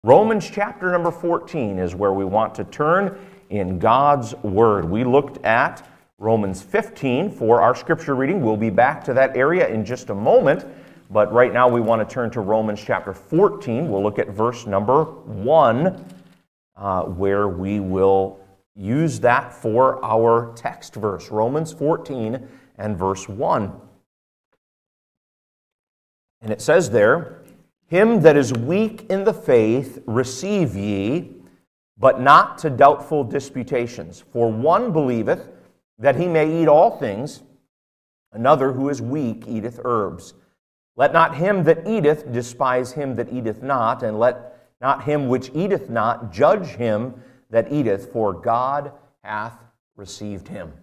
Romans chapter number 14 is where we want to turn in God's Word. We looked at Romans 15 for our scripture reading. We'll be back to that area in just a moment, but right now we want to turn to Romans chapter 14. We'll look at verse number 1, where we will use that for our text verse. Romans 14 and verse 1. And it says there, "Him that is weak in the faith receive ye, but not to doubtful disputations. For one believeth that he may eat all things, another who is weak eateth herbs. Let not him that eateth despise him that eateth not, and let not him which eateth not judge him that eateth, for God hath received him."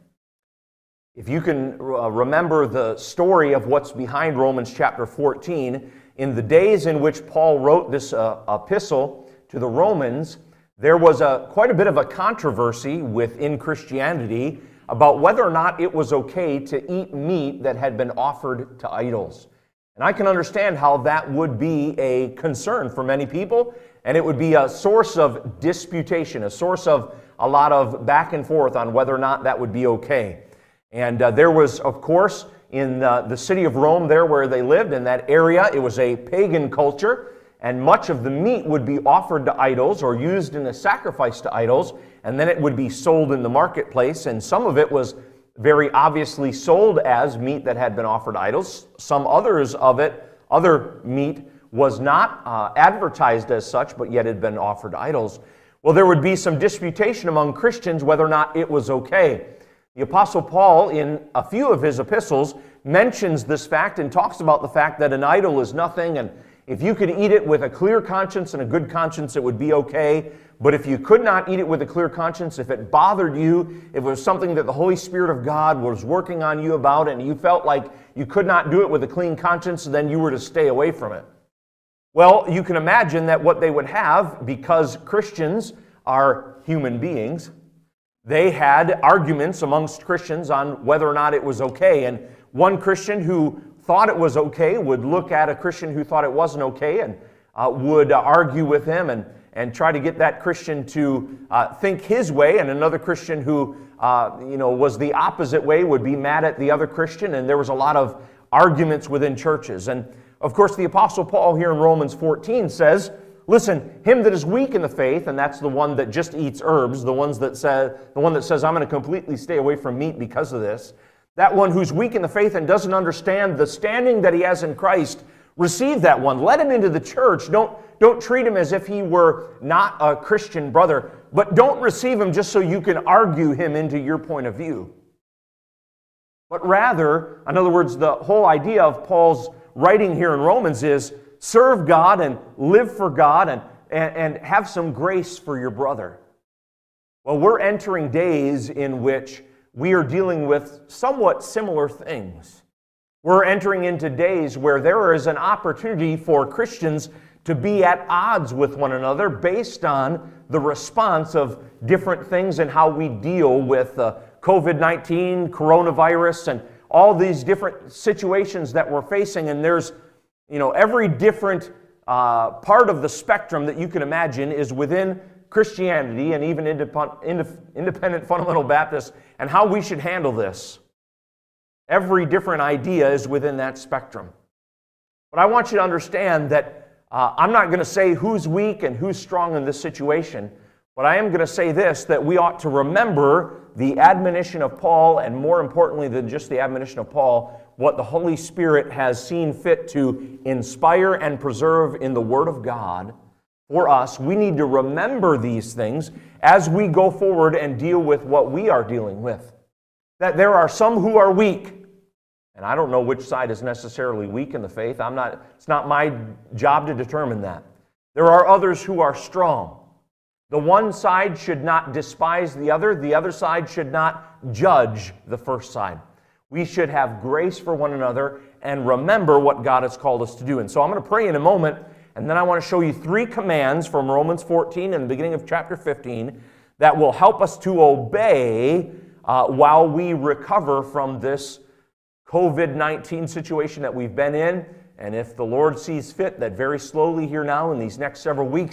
If you can remember the story of what's behind Romans chapter 14, in the days in which Paul wrote this epistle to the Romans, there was quite a bit of a controversy within Christianity about whether or not it was okay to eat meat that had been offered to idols. And I can understand how that would be a concern for many people, and it would be a source of disputation, a source of a lot of back and forth on whether or not that would be okay. And there was, of course, in the city of Rome, there where they lived, in that area, it was a pagan culture, and much of the meat would be offered to idols or used in a sacrifice to idols, and then it would be sold in the marketplace, and some of it was very obviously sold as meat that had been offered to idols. Some others of it, other meat, was not advertised as such, but yet had been offered to idols. Well, there would be some disputation among Christians whether or not it was okay. The Apostle Paul, in a few of his epistles, mentions this fact and talks about the fact that an idol is nothing, and if you could eat it with a clear conscience and a good conscience, it would be okay. But if you could not eat it with a clear conscience, if it bothered you, if it was something that the Holy Spirit of God was working on you about, and you felt like you could not do it with a clean conscience, then you were to stay away from it. Well, you can imagine that what they would have, because Christians are human beings, they had arguments amongst Christians on whether or not it was okay. And one Christian who thought it was okay would look at a Christian who thought it wasn't okay and would argue with him and try to get that Christian to think his way. And another Christian who was the opposite way would be mad at the other Christian. And there was a lot of arguments within churches. And of course, the Apostle Paul here in Romans 14 says, listen, him that is weak in the faith, and that's the one that just eats herbs, the one that says, I'm going to completely stay away from meat because of this, that one who's weak in the faith and doesn't understand the standing that he has in Christ, receive that one. Let him into the church. Don't treat him as if he were not a Christian brother, but don't receive him just so you can argue him into your point of view. But rather, in other words, the whole idea of Paul's writing here in Romans is serve God and live for God and have some grace for your brother. Well, we're entering days in which we are dealing with somewhat similar things. We're entering into days where there is an opportunity for Christians to be at odds with one another based on the response of different things and how we deal with COVID-19, coronavirus, and all these different situations that we're facing. And there's every different part of the spectrum that you can imagine is within Christianity and even independent fundamental Baptists and how we should handle this. Every different idea is within that spectrum. But I want you to understand that I'm not going to say who's weak and who's strong in this situation, but I am going to say this, that we ought to remember the admonition of Paul, and more importantly than just the admonition of Paul, what the Holy Spirit has seen fit to inspire and preserve in the Word of God for us. We need to remember these things as we go forward and deal with what we are dealing with. That there are some who are weak, and I don't know which side is necessarily weak in the faith. It's not my job to determine that. There are others who are strong. The one side should not despise the other side should not judge the first side. We should have grace for one another and remember what God has called us to do. And so I'm going to pray in a moment, and then I want to show you 3 commands from Romans 14 and the beginning of chapter 15 that will help us to obey while we recover from this COVID-19 situation that we've been in. And if the Lord sees fit, that very slowly here now in these next several weeks,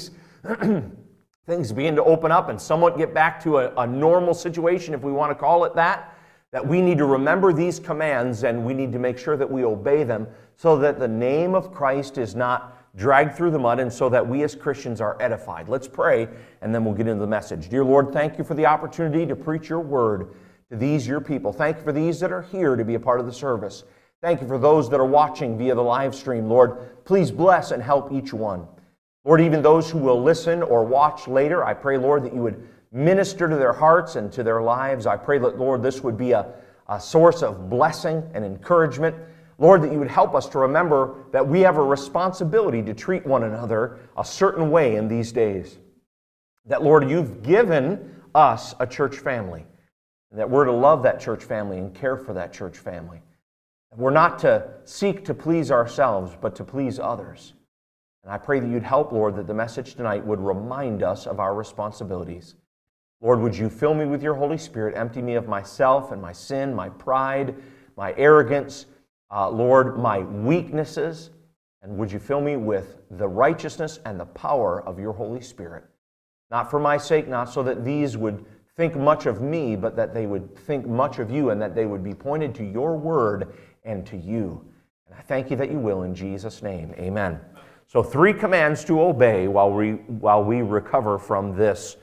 things begin to open up and somewhat get back to a normal situation, if we want to call it that we need to remember these commands and we need to make sure that we obey them so that the name of Christ is not dragged through the mud and so that we as Christians are edified. Let's pray and then we'll get into the message. Dear Lord, thank you for the opportunity to preach your word to these, your people. Thank you for these that are here to be a part of the service. Thank you for those that are watching via the live stream. Lord, please bless and help each one. Lord, even those who will listen or watch later, I pray, Lord, that you would minister to their hearts and to their lives. I pray that, Lord, this would be a source of blessing and encouragement. Lord, that you would help us to remember that we have a responsibility to treat one another a certain way in these days. That, Lord, you've given us a church family, and that we're to love that church family and care for that church family. We're not to seek to please ourselves, but to please others. And I pray that you'd help, Lord, that the message tonight would remind us of our responsibilities. Lord, would you fill me with your Holy Spirit, empty me of myself and my sin, my pride, my arrogance, Lord, my weaknesses, and would you fill me with the righteousness and the power of your Holy Spirit? Not for my sake, not so that these would think much of me, but that they would think much of you and that they would be pointed to your word and to you. And I thank you that you will in Jesus' name. Amen. So 3 commands to obey while we recover from this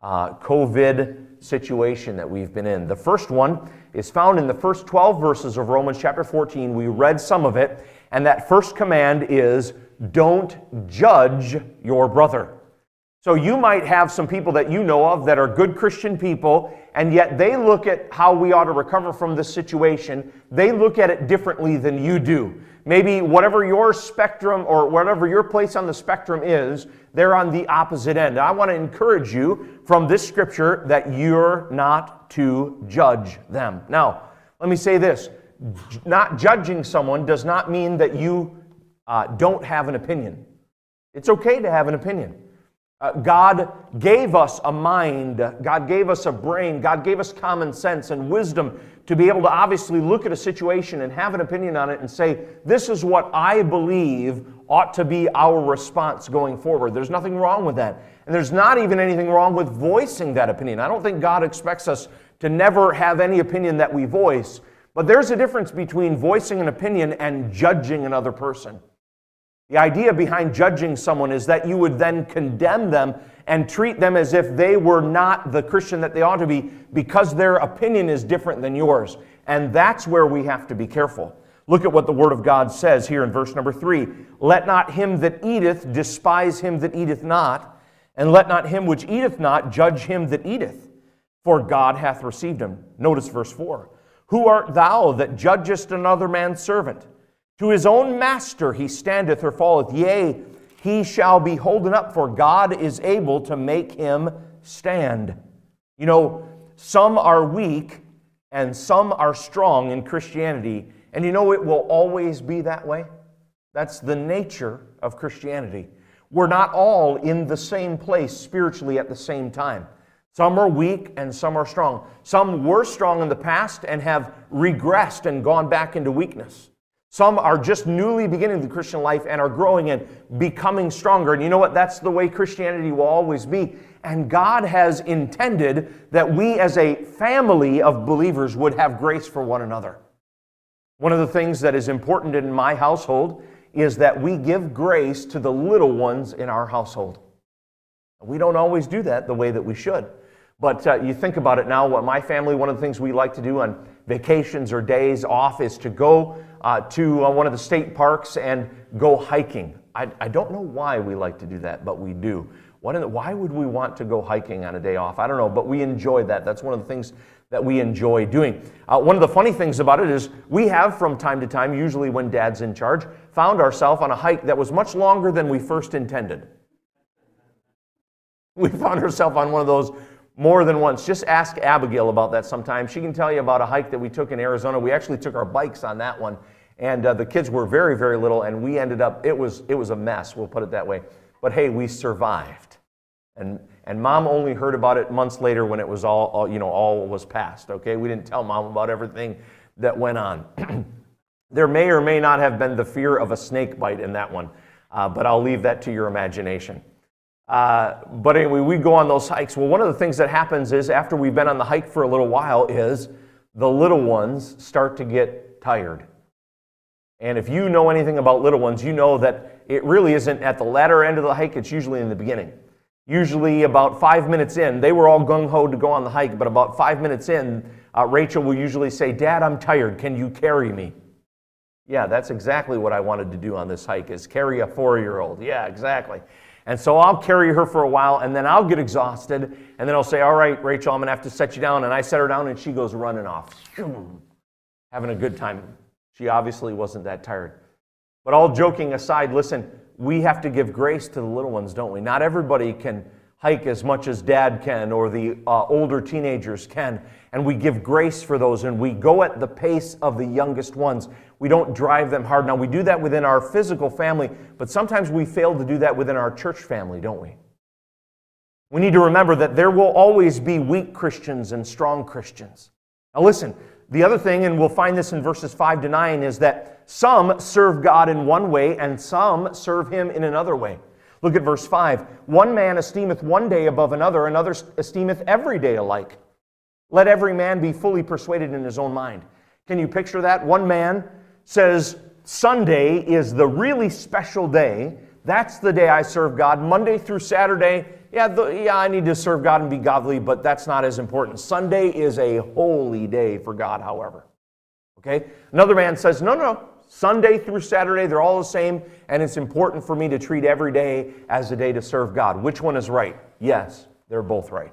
COVID situation that we've been in. The first one is found in the first 12 verses of Romans chapter 14. We read some of it, and that first command is, don't judge your brother. So you might have some people that you know of that are good Christian people, and yet they look at how we ought to recover from this situation. They look at it differently than you do. Maybe whatever your spectrum or whatever your place on the spectrum is, they're on the opposite end. I want to encourage you from this scripture that you're not to judge them. Now, let me say this. Not judging someone does not mean that you don't have an opinion. It's okay to have an opinion. God gave us a mind, God gave us a brain, God gave us common sense and wisdom to be able to obviously look at a situation and have an opinion on it and say, this is what I believe ought to be our response going forward. There's nothing wrong with that. And there's not even anything wrong with voicing that opinion. I don't think God expects us to never have any opinion that we voice, but there's a difference between voicing an opinion and judging another person. The idea behind judging someone is that you would then condemn them and treat them as if they were not the Christian that they ought to be because their opinion is different than yours. And that's where we have to be careful. Look at what the Word of God says here in verse number 3. Let not him that eateth despise him that eateth not, and let not him which eateth not judge him that eateth, for God hath received him. Notice verse 4. Who art thou that judgest another man's servant? To his own master he standeth or falleth. Yea, he shall be holden up, for God is able to make him stand. You know, some are weak and some are strong in Christianity. And you know it will always be that way. That's the nature of Christianity. We're not all in the same place spiritually at the same time. Some are weak and some are strong. Some were strong in the past and have regressed and gone back into weakness. Some are just newly beginning the Christian life and are growing and becoming stronger. And you know what? That's the way Christianity will always be. And God has intended that we as a family of believers would have grace for one another. One of the things that is important in my household is that we give grace to the little ones in our household. We don't always do that the way that we should. But you think about it now, what my family, one of the things we like to do on vacations or days off is to go to one of the state parks and go hiking. I don't know why we like to do that, but we do. Why would we want to go hiking on a day off? I don't know, but we enjoy that. That's one of the things that we enjoy doing. One of the funny things about it is we have from time to time, usually when Dad's in charge, found ourselves on a hike that was much longer than we first intended. We found ourselves on one of those more than once. Just ask Abigail about that sometime. She can tell you about a hike that we took in Arizona. We actually took our bikes on that one, and the kids were very, very little, and we ended up, it was a mess, we'll put it that way. But hey, we survived. And Mom only heard about it months later when it was all was past, okay? We didn't tell Mom about everything that went on. There may or may not have been the fear of a snake bite in that one, but I'll leave that to your imagination. But anyway, we go on those hikes. Well, one of the things that happens is after we've been on the hike for a little while is the little ones start to get tired. And if you know anything about little ones, you know that it really isn't at the latter end of the hike, it's usually in the beginning. Usually about 5 minutes in, they were all gung-ho to go on the hike, but about 5 minutes in, Rachel will usually say, "Dad, I'm tired, can you carry me?" Yeah, that's exactly what I wanted to do on this hike, is carry a 4-year-old. Yeah, exactly. And so I'll carry her for a while, and then I'll get exhausted, and then I'll say, "All right, Rachel, I'm going to have to set you down." And I set her down, and she goes running off, having a good time. She obviously wasn't that tired. But all joking aside, listen, we have to give grace to the little ones, don't we? Not everybody can hike as much as Dad can or the older teenagers can. And we give grace for those, and we go at the pace of the youngest ones. We don't drive them hard. Now, we do that within our physical family, but sometimes we fail to do that within our church family, don't we? We need to remember that there will always be weak Christians and strong Christians. Now listen, the other thing, and we'll find this in verses 5 to 9, is that some serve God in one way and some serve Him in another way. Look at verse 5. "One man esteemeth one day above another, another esteemeth every day alike. Let every man be fully persuaded in his own mind." Can you picture that? One man says, "Sunday is the really special day. That's the day I serve God. Monday through Saturday, I need to serve God and be godly, but that's not as important. Sunday is a holy day for God, however." Okay? Another man says, no, Sunday through Saturday, they're all the same, and it's important for me to treat every day as a day to serve God. Which one is right? Yes, they're both right.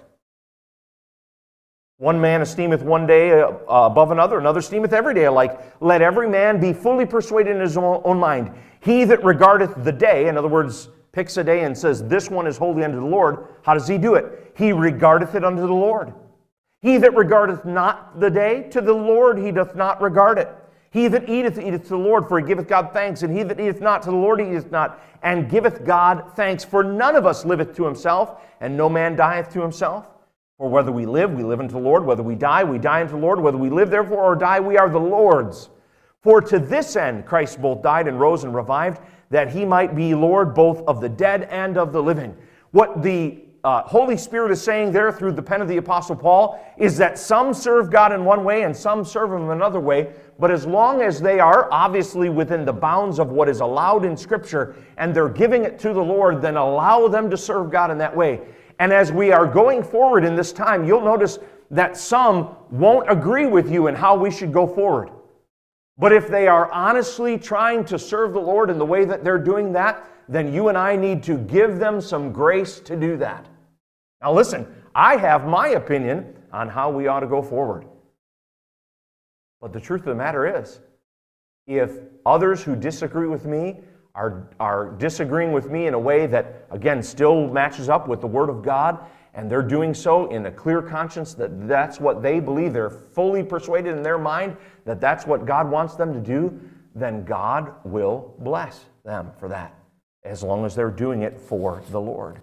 "One man esteemeth one day above another, another esteemeth every day alike. Let every man be fully persuaded in his own mind. He that regardeth the day," in other words, picks a day and says, "This one is holy unto the Lord." How does he do it? "He regardeth it unto the Lord. He that regardeth not the day, to the Lord he doth not regard it. He that eateth, eateth to the Lord, for he giveth God thanks. And he that eateth not, to the Lord he eateth not, and giveth God thanks. For none of us liveth to himself, and no man dieth to himself. For whether we live unto the Lord. Whether we die unto the Lord. Whether we live, therefore, or die, we are the Lord's. For to this end Christ both died and rose and revived, that he might be Lord both of the dead and of the living." What the Holy Spirit is saying there through the pen of the Apostle Paul is that some serve God in one way and some serve Him another way, but as long as they are obviously within the bounds of what is allowed in Scripture and they're giving it to the Lord, then allow them to serve God in that way. And as we are going forward in this time, you'll notice that some won't agree with you in how we should go forward. But if they are honestly trying to serve the Lord in the way that they're doing that, then you and I need to give them some grace to do that. Now listen, I have my opinion on how we ought to go forward. But the truth of the matter is, if others who disagree with me are disagreeing with me in a way that, again, still matches up with the Word of God, and they're doing so in a clear conscience that that's what they believe, they're fully persuaded in their mind that that's what God wants them to do, then God will bless them for that, as long as they're doing it for the Lord.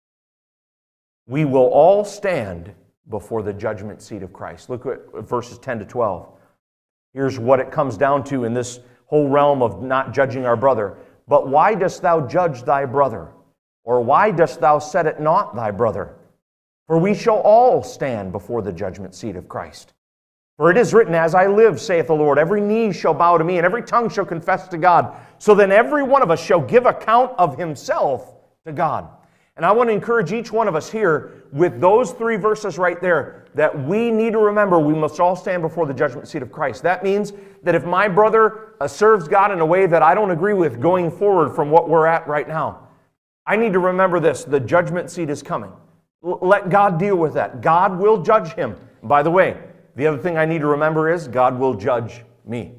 We will all stand before the judgment seat of Christ. Look at verses 10 to 12. Here's what it comes down to in this whole realm of not judging our brother. "But why dost thou judge thy brother? Or why dost thou set at naught thy brother? For we shall all stand before the judgment seat of Christ. For it is written, As I live, saith the Lord, every knee shall bow to me, and every tongue shall confess to God. So then every one of us shall give account of himself to God." And I want to encourage each one of us here with those 3 verses right there that we need to remember we must all stand before the judgment seat of Christ. That means that if my brother serves God in a way that I don't agree with going forward from what we're at right now, I need to remember this: the judgment seat is coming. Let God deal with that. God will judge him. By the way, the other thing I need to remember is God will judge me.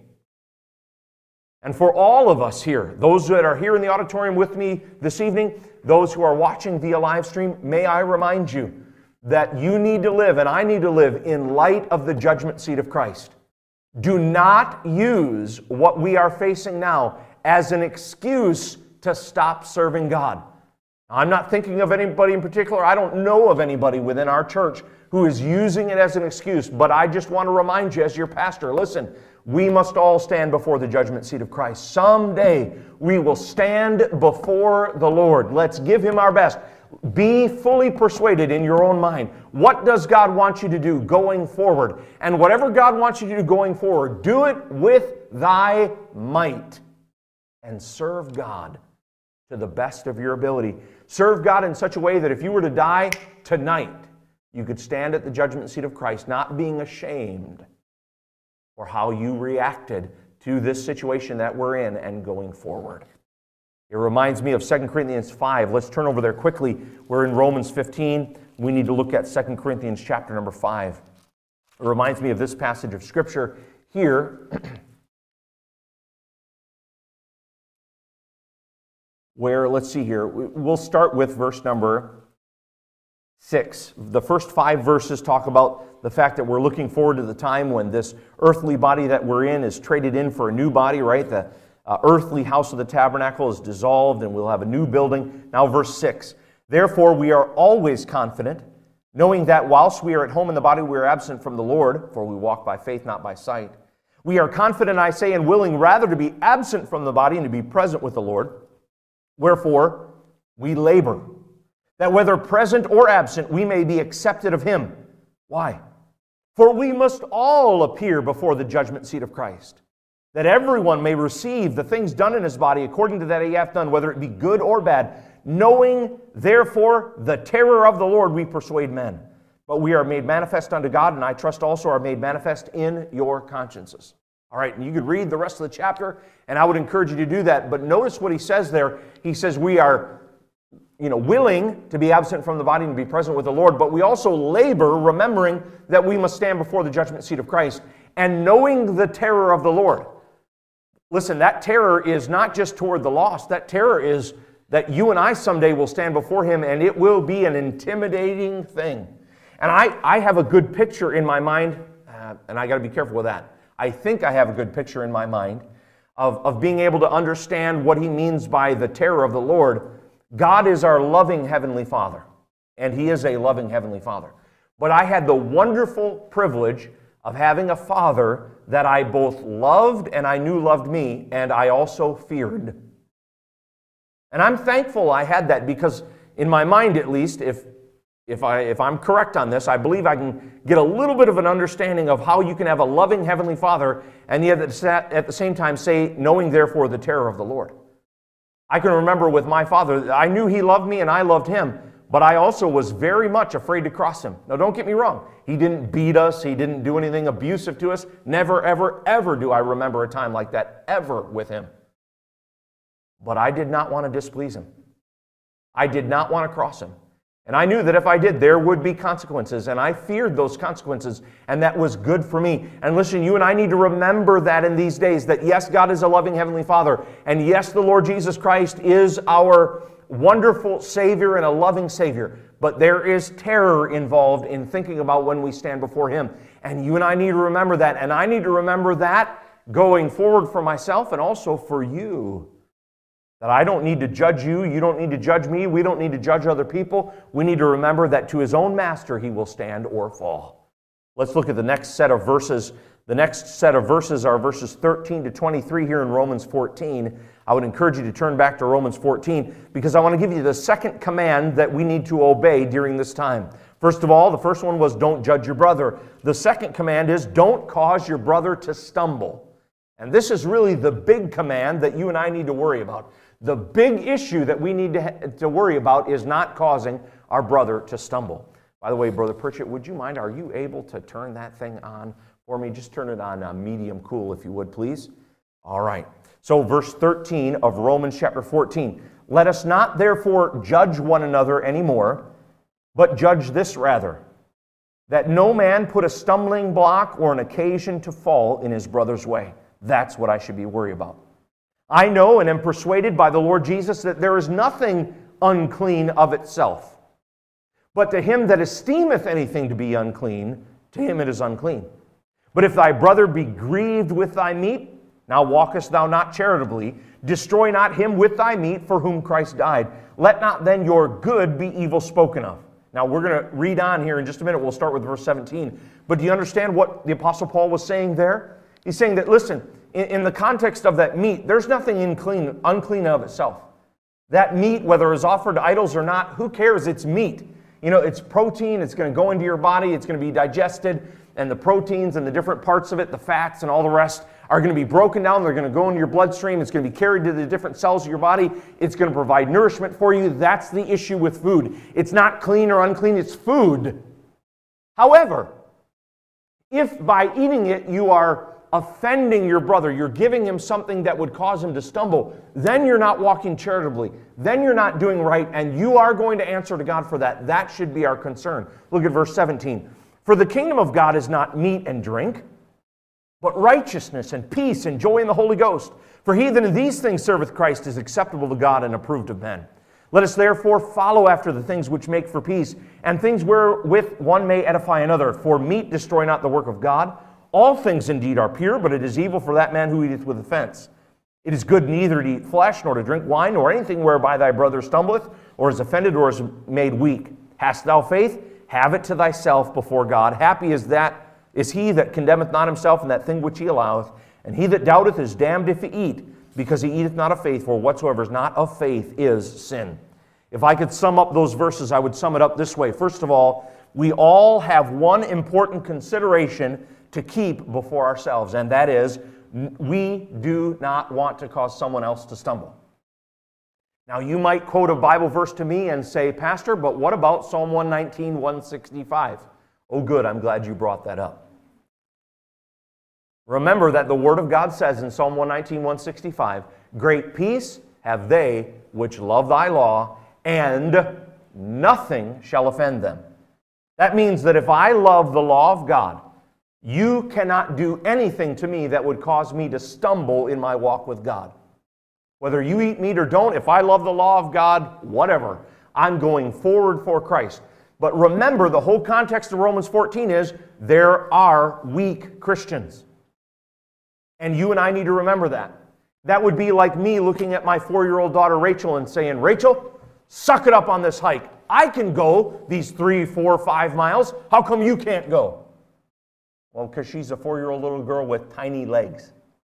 And for all of us here, those that are here in the auditorium with me this evening, those who are watching via live stream, may I remind you that you need to live, and I need to live, in light of the judgment seat of Christ. Do not use what we are facing now as an excuse to stop serving God. I'm not thinking of anybody in particular. I don't know of anybody within our church who is using it as an excuse, but I just want to remind you as your pastor, listen, we must all stand before the judgment seat of Christ. Someday we will stand before the Lord. Let's give Him our best. Be fully persuaded in your own mind. What does God want you to do going forward? And whatever God wants you to do going forward, do it with thy might. And serve God to the best of your ability. Serve God in such a way that if you were to die tonight, you could stand at the judgment seat of Christ, not being ashamed for how you reacted to this situation that we're in and going forward. It reminds me of 2 Corinthians 5. Let's turn over there quickly. We're in Romans 15. We need to look at 2 Corinthians chapter number 5. It reminds me of this passage of Scripture here, where, let's see here, we'll start with verse number 6. The first 5 verses talk about the fact that we're looking forward to the time when this earthly body that we're in is traded in for a new body, right? The earthly house of the tabernacle is dissolved and we'll have a new building. Now verse 6. Therefore we are always confident, knowing that whilst we are at home in the body, we are absent from the Lord, for we walk by faith, not by sight. We are confident, I say, and willing rather to be absent from the body and to be present with the Lord. Wherefore we labor, that whether present or absent, we may be accepted of Him. Why? For we must all appear before the judgment seat of Christ, that everyone may receive the things done in his body according to that he hath done, whether it be good or bad. Knowing, therefore, the terror of the Lord, we persuade men. But we are made manifest unto God, and I trust also are made manifest in your consciences. All right, and you could read the rest of the chapter, and I would encourage you to do that. But notice what he says there. He says we are willing to be absent from the body and be present with the Lord, but we also labor, remembering that we must stand before the judgment seat of Christ, and knowing the terror of the Lord. Listen, that terror is not just toward the lost. That terror is that you and I someday will stand before Him, and it will be an intimidating thing. And I have a good picture in my mind, and I got to be careful with that. I think I have a good picture in my mind of being able to understand what he means by the terror of the Lord. God is our loving Heavenly Father, and He is a loving Heavenly Father. But I had the wonderful privilege of having a Father that I both loved and I knew loved me, and I also feared. And I'm thankful I had that, because in my mind at least, if I'm correct on this, I believe I can get a little bit of an understanding of how you can have a loving Heavenly Father and yet at the same time say, knowing therefore the terror of the Lord. I can remember with my father, I knew he loved me and I loved him, but I also was very much afraid to cross him. Now don't get me wrong, he didn't beat us, he didn't do anything abusive to us. Never, ever, ever do I remember a time like that ever with him. But I did not want to displease him. I did not want to cross him. And I knew that if I did, there would be consequences, and I feared those consequences, and that was good for me. And listen, you and I need to remember that in these days, that yes, God is a loving Heavenly Father, and yes, the Lord Jesus Christ is our wonderful Savior and a loving Savior, but there is terror involved in thinking about when we stand before Him. And you and I need to remember that, and I need to remember that going forward for myself and also for you. That I don't need to judge you, you don't need to judge me, we don't need to judge other people. We need to remember that to his own master he will stand or fall. Let's look at the next set of verses. The next set of verses are verses 13 to 23 here in Romans 14. I would encourage you to turn back to Romans 14 because I want to give you the second command that we need to obey during this time. First of all, the first one was don't judge your brother. The second command is don't cause your brother to stumble. And this is really the big command that you and I need to worry about. The big issue that we need to worry about is not causing our brother to stumble. By the way, Brother Pritchett, would you mind, are you able to turn that thing on for me? Just turn it on medium cool, if you would, please. All right. So verse 13 of Romans chapter 14. Let us not therefore judge one another anymore, but judge this rather, that no man put a stumbling block or an occasion to fall in his brother's way. That's what I should be worried about. I know and am persuaded by the Lord Jesus that there is nothing unclean of itself. But to him that esteemeth anything to be unclean, to him it is unclean. But if thy brother be grieved with thy meat, now walkest thou not charitably, destroy not him with thy meat for whom Christ died. Let not then your good be evil spoken of. Now we're going to read on here in just a minute. We'll start with verse 17. But do you understand what the Apostle Paul was saying there? He's saying that, listen, in the context of that meat, there's nothing unclean of itself. That meat, whether it's offered to idols or not, who cares? It's meat. You know, it's protein. It's going to go into your body. It's going to be digested. And the proteins and the different parts of it, the fats and all the rest, are going to be broken down. They're going to go into your bloodstream. It's going to be carried to the different cells of your body. It's going to provide nourishment for you. That's the issue with food. It's not clean or unclean. It's food. However, if by eating it you are offending your brother, you're giving him something that would cause him to stumble, then you're not walking charitably. Then you're not doing right, and you are going to answer to God for that. That should be our concern. Look at verse 17. For the kingdom of God is not meat and drink, but righteousness and peace and joy in the Holy Ghost. For he that in these things serveth Christ is acceptable to God and approved of men. Let us therefore follow after the things which make for peace, and things wherewith one may edify another. For meat destroy not the work of God. All things indeed are pure, but it is evil for that man who eateth with offense. It is good neither to eat flesh, nor to drink wine, nor anything whereby thy brother stumbleth, or is offended, or is made weak. Hast thou faith? Have it to thyself before God. Happy is he that condemneth not himself in that thing which he alloweth. And he that doubteth is damned if he eat, because he eateth not of faith, for whatsoever is not of faith is sin. If I could sum up those verses, I would sum it up this way. First of all, we all have one important consideration to keep before ourselves, and that is, we do not want to cause someone else to stumble. Now, you might quote a Bible verse to me and say, Pastor, but what about Psalm 119, 165? Oh, good, I'm glad you brought that up. Remember that the Word of God says in Psalm 119, 165, great peace have they which love thy law, and nothing shall offend them. That means that if I love the law of God, you cannot do anything to me that would cause me to stumble in my walk with God. Whether you eat meat or don't, if I love the law of God, whatever, I'm going forward for Christ. But remember, the whole context of Romans 14 is there are weak Christians. And you and I need to remember that. That would be like me looking at my 4-year-old daughter Rachel and saying, Rachel, suck it up on this hike. I can go these 3, 4, 5 miles. How come you can't go? Well, because she's a 4-year-old little girl with tiny legs.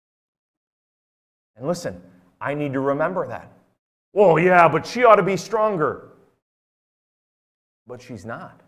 And listen, I need to remember that. Well, yeah, but she ought to be stronger. But she's not.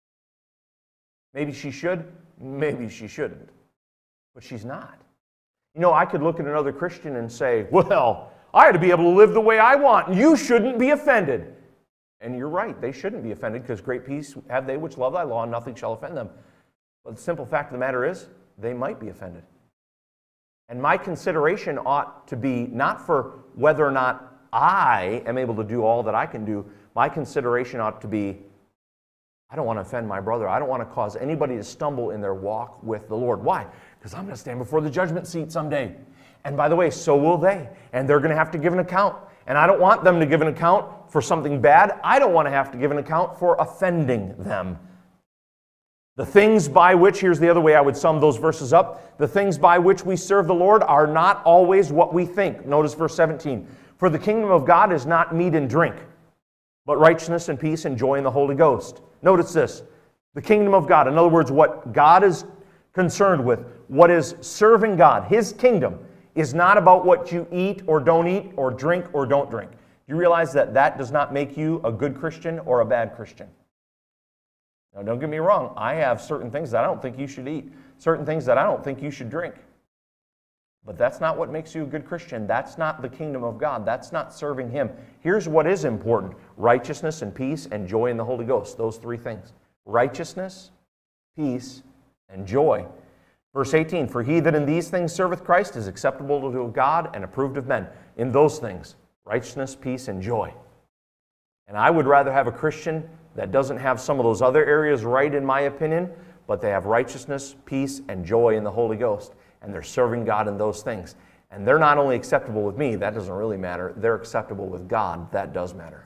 Maybe she should, maybe she shouldn't. But she's not. You know, I could look at another Christian and say, well, I ought to be able to live the way I want, and you shouldn't be offended. And you're right, they shouldn't be offended, because great peace have they which love thy law, and nothing shall offend them. But the simple fact of the matter is, they might be offended. And my consideration ought to be not for whether or not I am able to do all that I can do. My consideration ought to be, I don't want to offend my brother. I don't want to cause anybody to stumble in their walk with the Lord. Why? Because I'm going to stand before the judgment seat someday. And by the way, so will they. And they're going to have to give an account. And I don't want them to give an account for something bad. I don't want to have to give an account for offending them. The things by which, here's the other way I would sum those verses up, the things by which we serve the Lord are not always what we think. Notice verse 17. For the kingdom of God is not meat and drink, but righteousness and peace and joy in the Holy Ghost. Notice this. The kingdom of God, in other words, what God is concerned with, what is serving God, His kingdom, is not about what you eat or don't eat or drink or don't drink. You realize that that does not make you a good Christian or a bad Christian. Now, don't get me wrong. I have certain things that I don't think you should eat, certain things that I don't think you should drink. But that's not what makes you a good Christian. That's not the kingdom of God. That's not serving Him. Here's what is important. Righteousness and peace and joy in the Holy Ghost. Those three things. Righteousness, peace, and joy. Verse 18, for he that in these things serveth Christ is acceptable to God and approved of men. In those things, righteousness, peace, and joy. And I would rather have a Christian that doesn't have some of those other areas right, in my opinion, but they have righteousness, peace, and joy in the Holy Ghost. And they're serving God in those things. And they're not only acceptable with me, that doesn't really matter. They're acceptable with God, that does matter.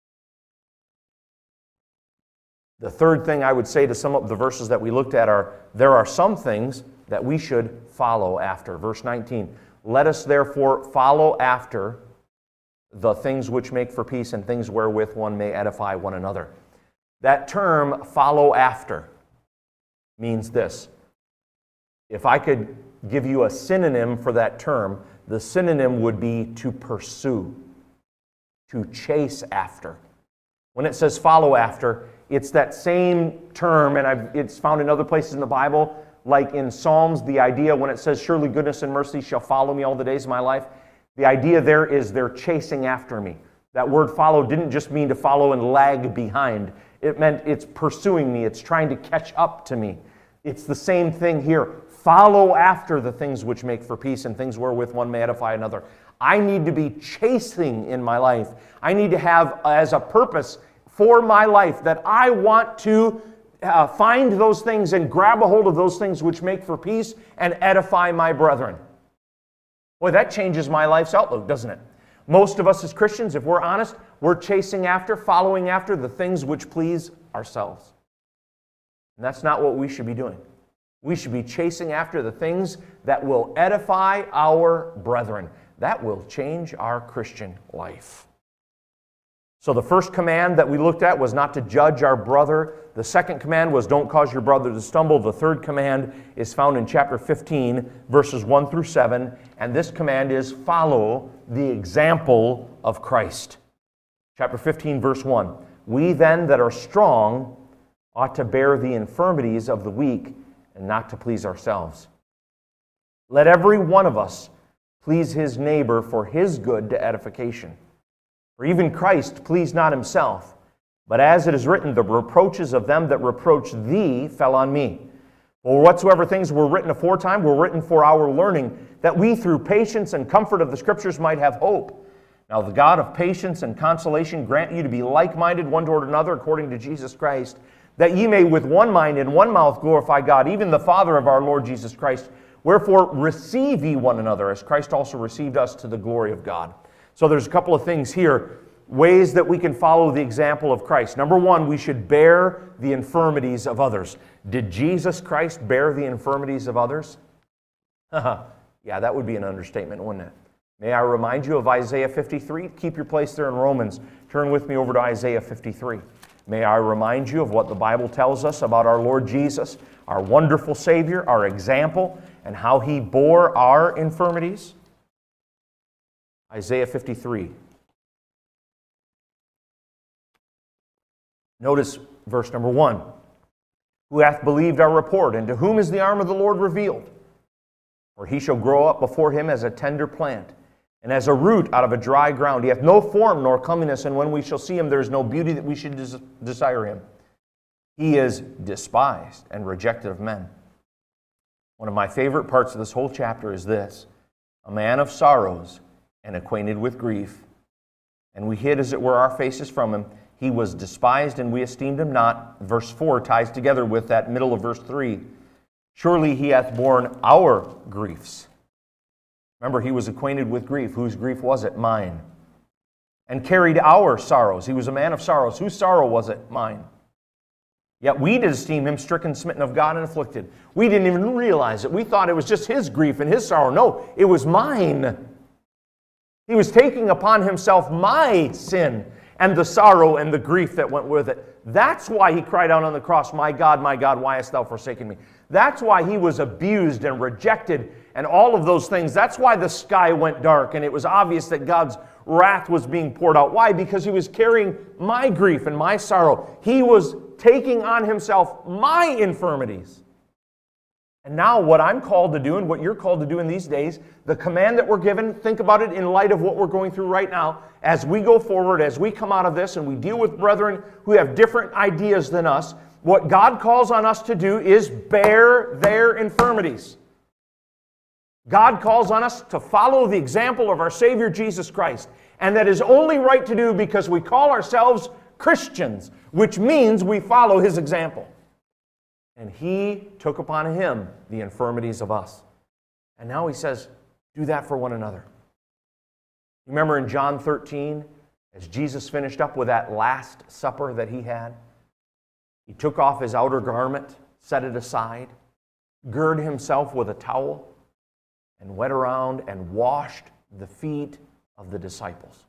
The third thing I would say to sum up the verses that we looked at are, there are some things that we should follow after. Verse 19, let us therefore follow after the things which make for peace and things wherewith one may edify one another. That term, follow after, means this. If I could give you a synonym for that term, the synonym would be to pursue. to chase after. When it says follow after, it's that same term, and it's found in other places in the Bible, like in Psalms, the idea when it says, surely goodness and mercy shall follow me all the days of my life. The idea there is they're chasing after me. That word follow didn't just mean to follow and lag behind. It meant it's pursuing me. It's trying to catch up to me. It's the same thing here. Follow after the things which make for peace and things wherewith one may edify another. I need to be chasing in my life. I need to have as a purpose for my life that I want to find those things and grab a hold of those things which make for peace and edify my brethren. Boy, that changes my life's outlook, doesn't it? Most of us as Christians, if we're honest, we're chasing after, following after the things which please ourselves. And that's not what we should be doing. We should be chasing after the things that will edify our brethren. That will change our Christian life. So the first command that we looked at was not to judge our brother. The second command was don't cause your brother to stumble. The third command is found in chapter 15, verses 1 through 7. And this command is follow the example of Christ. Chapter 15, verse 1. We then that are strong ought to bear the infirmities of the weak and not to please ourselves. Let every one of us please his neighbor for his good to edification. For even Christ pleased not himself, but as it is written, the reproaches of them that reproach thee fell on me. For whatsoever things were written aforetime were written for our learning, that we through patience and comfort of the Scriptures might have hope. Now the God of patience and consolation grant you to be like-minded one toward another according to Jesus Christ, that ye may with one mind and one mouth glorify God, even the Father of our Lord Jesus Christ. Wherefore receive ye one another, as Christ also received us to the glory of God. So there's a couple of things here, ways that we can follow the example of Christ. Number one, we should bear the infirmities of others. Did Jesus Christ bear the infirmities of others? Yeah, that would be an understatement, wouldn't it? May I remind you of Isaiah 53? Keep your place there in Romans. Turn with me over to Isaiah 53. May I remind you of what the Bible tells us about our Lord Jesus, our wonderful Savior, our example, and how He bore our infirmities? Isaiah 53. Notice verse number 1. Who hath believed our report, and to whom is the arm of the Lord revealed? For he shall grow up before him as a tender plant, and as a root out of a dry ground. He hath no form nor comeliness, and when we shall see him, there is no beauty that we should desire him. He is despised and rejected of men. One of my favorite parts of this whole chapter is this: a man of sorrows and acquainted with grief. And we hid, as it were, our faces from him. He was despised, and we esteemed him not. Verse 4 ties together with that middle of verse 3. Surely he hath borne our griefs. Remember, he was acquainted with grief. Whose grief was it? Mine. And carried our sorrows. He was a man of sorrows. Whose sorrow was it? Mine. Yet we did esteem him stricken, smitten of God, and afflicted. We didn't even realize it. We thought it was just his grief and his sorrow. No, it was mine. He was taking upon himself my sin and the sorrow and the grief that went with it. That's why he cried out on the cross, my God, why hast thou forsaken me? That's why he was abused and rejected and all of those things. That's why the sky went dark and it was obvious that God's wrath was being poured out. Why? Because he was carrying my grief and my sorrow. He was taking on himself my infirmities. And now what I'm called to do and what you're called to do in these days, the command that we're given, think about it in light of what we're going through right now. As we go forward, as we come out of this and we deal with brethren who have different ideas than us, what God calls on us to do is bear their infirmities. God calls on us to follow the example of our Savior Jesus Christ. And that is only right to do because we call ourselves Christians, which means we follow His example. And He took upon Him the infirmities of us. And now He says, do that for one another. Remember in John 13, as Jesus finished up with that Last Supper that He had, He took off His outer garment, set it aside, girded Himself with a towel, and went around and washed the feet of the disciples.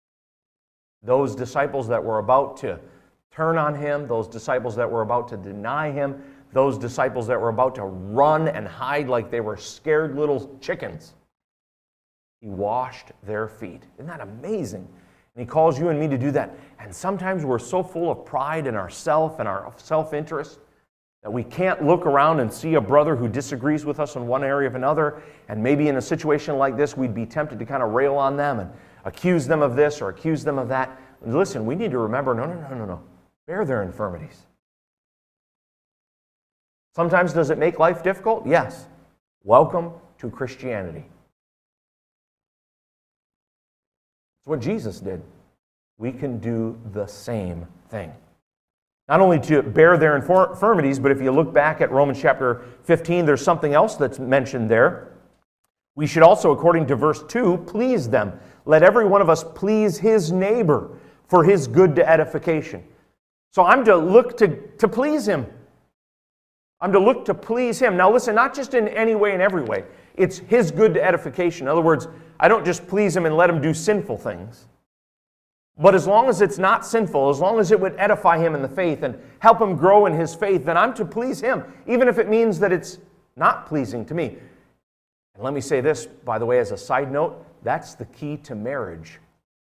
Those disciples that were about to turn on Him, those disciples that were about to deny Him, those disciples that were about to run and hide like they were scared little chickens. He washed their feet. Isn't that amazing? And He calls you and me to do that. And sometimes we're so full of pride in ourself and our self-interest that we can't look around and see a brother who disagrees with us in one area of another, and maybe in a situation like this, we'd be tempted to kind of rail on them and accuse them of this or accuse them of that. And listen, we need to remember, no. Bear their infirmities. Sometimes does it make life difficult? Yes. Welcome to Christianity. It's what Jesus did. We can do the same thing. Not only to bear their infirmities, but if you look back at Romans chapter 15, there's something else that's mentioned there. We should also, according to verse 2, please them. Let every one of us please his neighbor for his good to edification. So I'm to look to please him. I'm to look to please him. Now listen, not just in any way and every way. It's his good to edification. In other words, I don't just please him and let him do sinful things. But as long as it's not sinful, as long as it would edify him in the faith and help him grow in his faith, then I'm to please him, even if it means that it's not pleasing to me. And let me say this, by the way, as a side note, that's the key to marriage.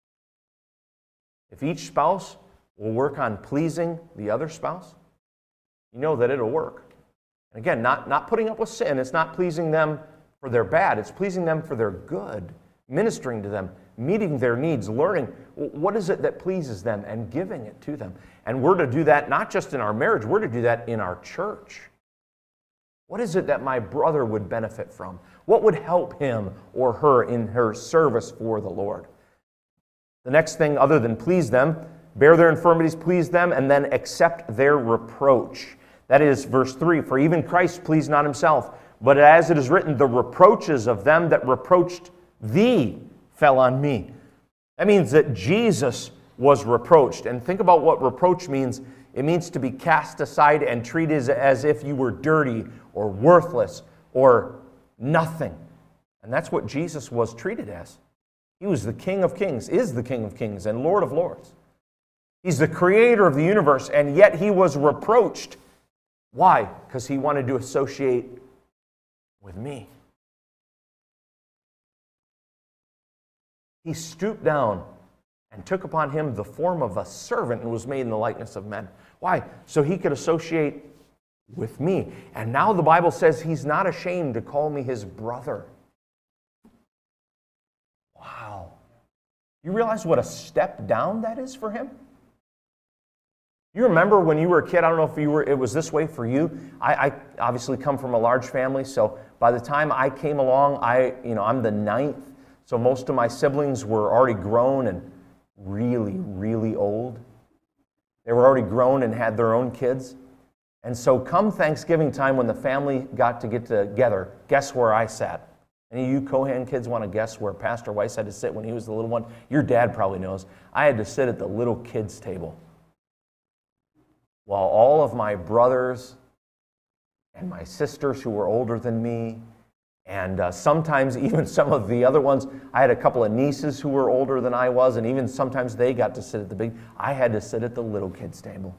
If each spouse will work on pleasing the other spouse, you know that it'll work. And again, not putting up with sin. It's not pleasing them for their bad. It's pleasing them for their good, ministering to them, meeting their needs, learning what is it that pleases them and giving it to them. And we're to do that not just in our marriage, we're to do that in our church. What is it that my brother would benefit from? What would help him or her in her service for the Lord? The next thing, other than please them, bear their infirmities, please them, and then accept their reproach. That is verse 3, for even Christ pleased not himself, but as it is written, the reproaches of them that reproached thee fell on me. That means that Jesus was reproached. And think about what reproach means. It means to be cast aside and treated as if you were dirty or worthless or nothing. And that's what Jesus was treated as. He was the King of Kings, is the King of Kings, and Lord of Lords. He's the creator of the universe, and yet he was reproached. Why? Because he wanted to associate with me. He stooped down and took upon him the form of a servant and was made in the likeness of men. Why? So he could associate with me. And now the Bible says he's not ashamed to call me his brother. Wow. You realize what a step down that is for him? You remember when you were a kid, I don't know if it was this way for you. I obviously come from a large family, so by the time I came along, I'm the ninth. So most of my siblings were already grown and really, really old. They were already grown and had their own kids. And so come Thanksgiving time when the family got together, guess where I sat? Any of you Cohan kids want to guess where Pastor Weiss had to sit when he was the little one? Your dad probably knows. I had to sit at the little kids' table, while all of my brothers and my sisters who were older than me, and sometimes even some of the other ones, I had a couple of nieces who were older than I was, and even sometimes they got to sit at the big, I had to sit at the little kids' table.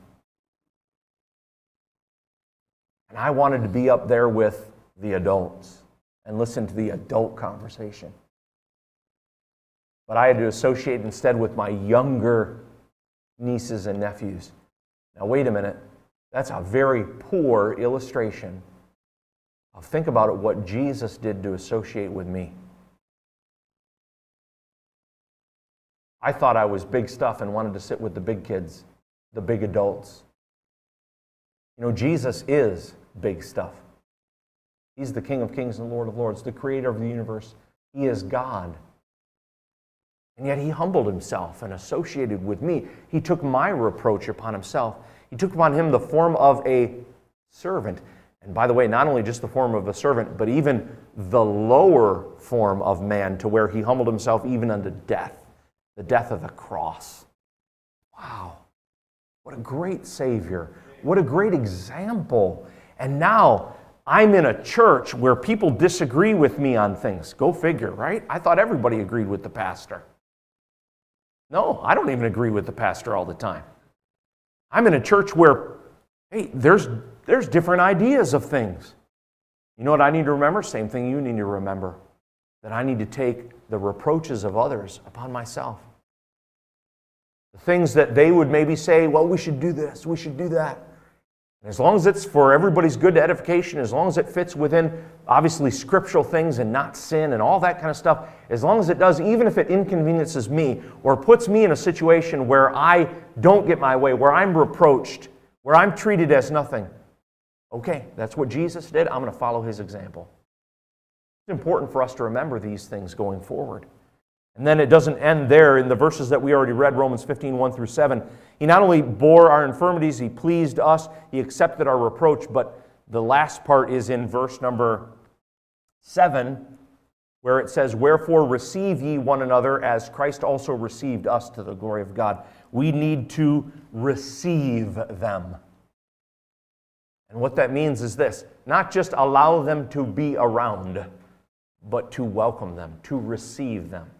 And I wanted to be up there with the adults and listen to the adult conversation. But I had to associate instead with my younger nieces and nephews. Now wait a minute, that's a very poor illustration. Think about it, what Jesus did to associate with me. I thought I was big stuff and wanted to sit with the big kids, the big adults. You know, Jesus is big stuff. He's the King of Kings and Lord of Lords, the creator of the universe. He is God. And yet he humbled himself and associated with me. He took my reproach upon himself. He took upon him the form of a servant. And by the way, not only just the form of a servant, but even the lower form of man, to where he humbled himself even unto death, the death of the cross. Wow. What a great Savior. What a great example. And now I'm in a church where people disagree with me on things. Go figure, right? I thought everybody agreed with the pastor. No, I don't even agree with the pastor all the time. I'm in a church where, hey, there's different ideas of things. You know what I need to remember? Same thing you need to remember. That I need to take the reproaches of others upon myself. The things that they would maybe say, well, we should do this, we should do that. And as long as it's for everybody's good edification, as long as it fits within, obviously, scriptural things and not sin and all that kind of stuff, as long as it does, even if it inconveniences me or puts me in a situation where I don't get my way, where I'm reproached, where I'm treated as nothing, okay, that's what Jesus did. I'm going to follow his example. It's important for us to remember these things going forward. And then it doesn't end there. In the verses that we already read, Romans 15, 1 through 7, he not only bore our infirmities, he pleased us, he accepted our reproach, but the last part is in verse number 7, where it says, wherefore receive ye one another as Christ also received us to the glory of God. We need to receive them. And what that means is this, not just allow them to be around, but to welcome them, to receive them.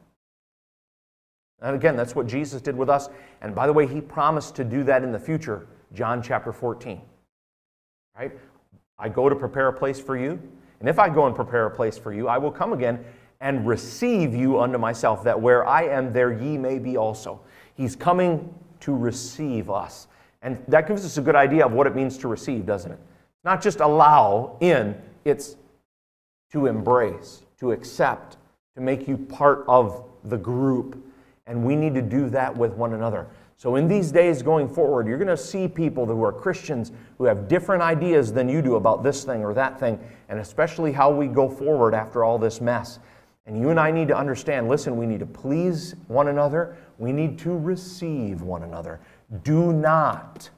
And again, that's what Jesus did with us. And by the way, he promised to do that in the future, John chapter 14. Right? I go to prepare a place for you, and if I go and prepare a place for you, I will come again and receive you unto myself, that where I am, there ye may be also. He's coming to receive us. And that gives us a good idea of what it means to receive, doesn't it? Not just allow in, it's to embrace, to accept, to make you part of the group. And we need to do that with one another. So in these days going forward, you're going to see people who are Christians who have different ideas than you do about this thing or that thing, and especially how we go forward after all this mess. And you and I need to understand, listen, we need to please one another. We need to receive one another. Do not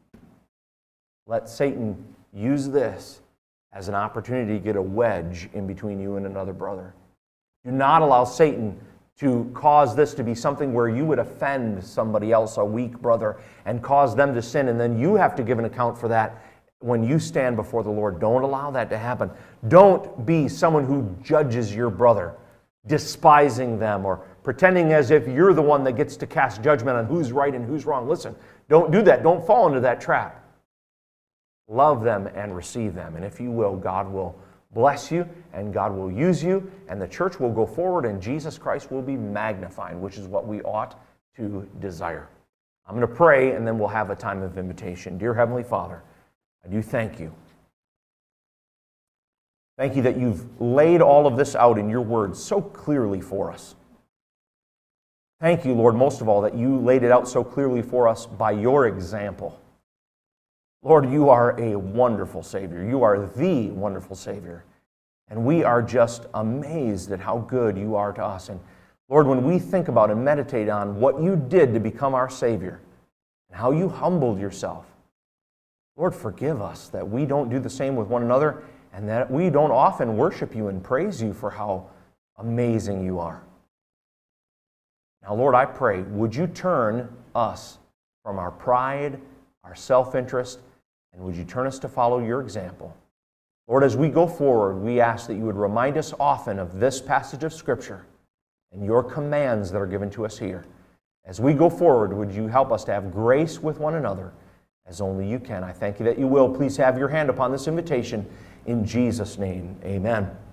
let Satan use this as an opportunity to get a wedge in between you and another brother. Do not allow Satan to cause this to be something where you would offend somebody else, a weak brother, and cause them to sin, and then you have to give an account for that when you stand before the Lord. Don't allow that to happen. Don't be someone who judges your brother, despising them, or pretending as if you're the one that gets to cast judgment on who's right and who's wrong. Listen, don't do that. Don't fall into that trap. Love them and receive them, and if you will, God will bless you, and God will use you, and the church will go forward, and Jesus Christ will be magnified, which is what we ought to desire. I'm going to pray, and then we'll have a time of invitation. Dear Heavenly Father, I do thank you. Thank you that you've laid all of this out in your words so clearly for us. Thank you, Lord, most of all, that you laid it out so clearly for us by your example. Lord, you are a wonderful Savior. You are the wonderful Savior. And we are just amazed at how good you are to us. And Lord, when we think about and meditate on what you did to become our Savior and how you humbled yourself, Lord, forgive us that we don't do the same with one another and that we don't often worship you and praise you for how amazing you are. Now, Lord, I pray, would you turn us from our pride, our self-interest, and would you turn us to follow your example? Lord, as we go forward, we ask that you would remind us often of this passage of Scripture and your commands that are given to us here. As we go forward, would you help us to have grace with one another as only you can? I thank you that you will. Please have your hand upon this invitation. In Jesus' name, amen.